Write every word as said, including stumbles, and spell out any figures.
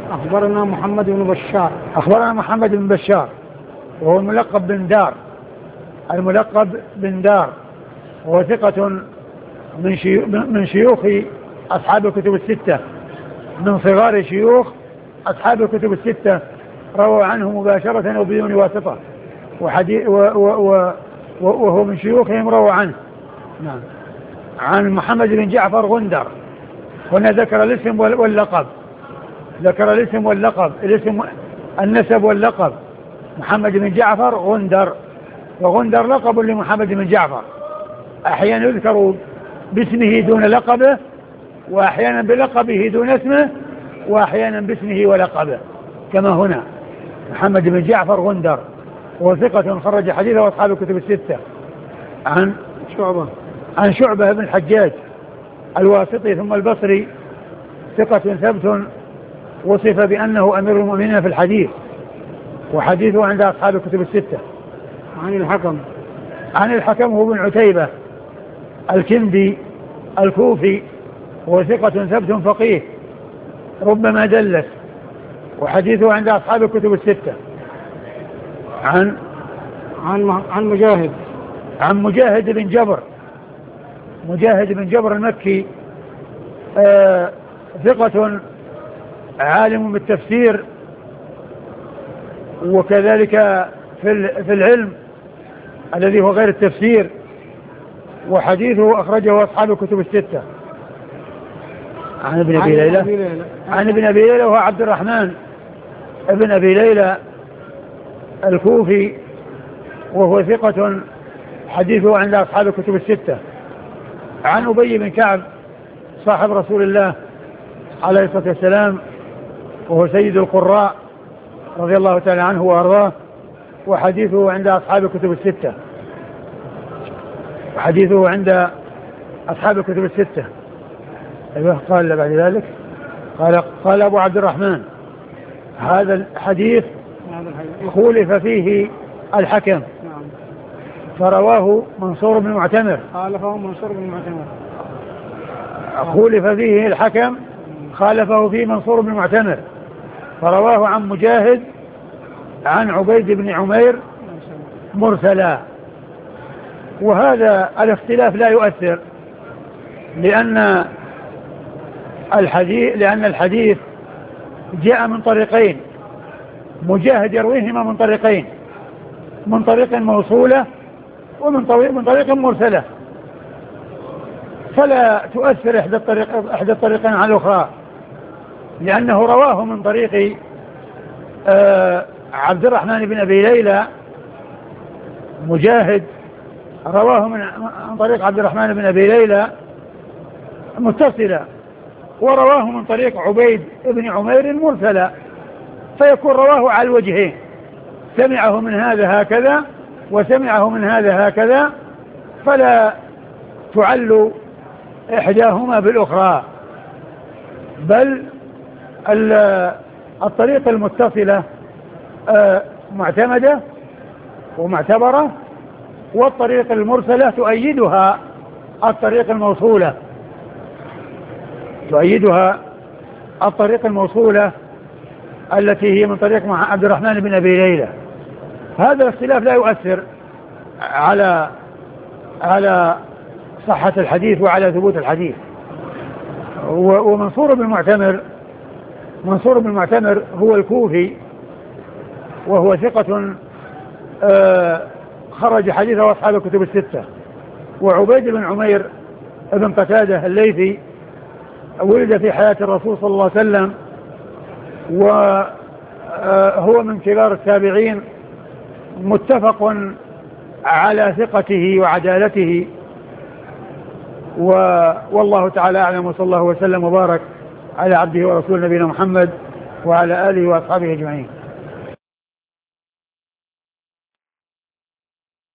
أخبرنا محمد بن بشار. أخبرنا محمد بن بشار وهو الملقب بن دار، الملقب بن دار، وهو ثقة من شيوخ, من شيوخ أصحاب الكتب الستة، من صغار شيوخ أصحاب الكتب الستة، روى عنه مباشرة أو بدون واسطة، وحديث و و و وهو من شيوخهم روى عنه. نعم. عن محمد بن جعفر غندر، هنا ذكر الاسم واللقب، ذكر الاسم واللقب، الاسم النسب واللقب، محمد بن جعفر غندر، وغندر لقب لمحمد بن جعفر، أحيانا يذكر باسمه دون لقبه، وأحيانا بلقبه دون اسمه، وأحيانا باسمه ولقبه، كما هنا محمد بن جعفر غندر، وثقة خرج حديثه أصحاب الكتب الستة. عن شعبة عن شعبة بن الحجاج الواسطي ثم البصري، ثقة ثبت، وصف بأنه أمير المؤمنين في الحديث، وحديثه عند أصحاب الكتب الستة. عن الحكم عن الحكم هو بن عتيبة الكندي الكوفي، هو ثقة ثبت فقيه ربما دلس، وحديثه عند أصحاب الكتب الستة. عن عن عن مجاهد عن مجاهد بن جبر، مجاهد بن جبر المكي، آه ثقة عالم بالتفسير، وكذلك في في العلم الذي هو غير التفسير، وحديثه أخرجه أصحاب الكتب الستة. عن ابن أبي ليلى عن ابن أبي ليلى وهو عبد الرحمن ابن أبي ليلى الكوفي، وهو ثقة حديثه عند أصحاب الكتب الستة. عن أبي بن كعب صاحب رسول الله عليه الصلاة والسلام، وهو سيد القراء رضي الله تعالى عنه وأرضاه، وحديثه عند أصحاب الكتب الستة، وحديثه عند أصحاب الكتب الستة. أيوه. قال بعد ذلك قال قال أبو عبد الرحمن هذا الحديث خولف فيه الحكم، فرواه منصور بن معتمر، خالفه منصور بن معتمر، خولف فيه الحكم خالفه فيه منصور بن معتمر، فرواه عن مجاهد عن عبيد بن عمير مرسلا. وهذا الاختلاف لا يؤثر، لأن الحديث لأن الحديث جاء من طريقين، مجاهد يرويهما من طريقين، من طريق موصولة ومن طريق من طريق مرسلة، فلا تؤثر إحدى الطريق إحدى الطريقين على الأخرى، لأنه رواه من طريق آه عبد الرحمن بن أبي ليلى، مجاهد رواه من طريق عبد الرحمن بن أبي ليلى متصلة، ورواه من طريق عبيد بن عمير مرسلا، فيكون رواه على الوجهين، سمعه من هذا هكذا وسمعه من هذا هكذا، فلا تعل إحداهما بالأخرى، بل الطريقة المتصلة معتمدة ومعتبرة، والطريقة المرسلة تؤيدها الطريقة الموصولة، تؤيدها الطريقة الموصولة التي هي من طريق عبد الرحمن بن أبي ليلى. هذا الاختلاف لا يؤثر على على صحة الحديث وعلى ثبوت الحديث. ومنصور بن معتمر منصور بن معتمر هو الكوفي، وهو ثقة خرج حديثه أصحاب الكتب الستة. وعبيد بن عمير ابن قتادة الليثي ولد في حياة الرسول صلى الله عليه وسلم، وهو من كبار التابعين، متفق على ثقته وعدالته، والله تعالى أعلم، وصلى الله وسلم وبارك على عبده ورسوله نبينا محمد وعلى آله وأصحابه أجمعين.